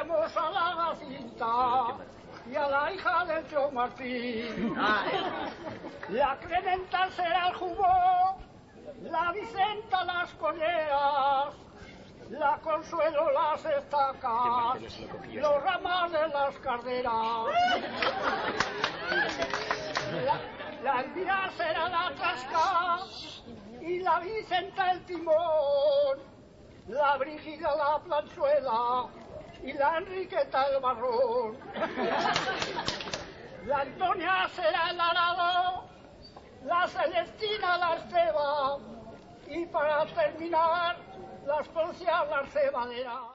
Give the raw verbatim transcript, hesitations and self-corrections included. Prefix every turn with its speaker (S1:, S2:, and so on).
S1: tendremos a la Jacinta y a la hija del tío Martín. La Clementa será el jubón, la Vicenta las colleras, la Consuelo las estacas, los ramales las carderas. La, la Elvira será la trasca y la Vicenta el timón, la Brígida la planchuela y la Enriqueta el barrón. La Antonia será el arado, la Celestina la esteba y para terminar las Poncias las cebaderas.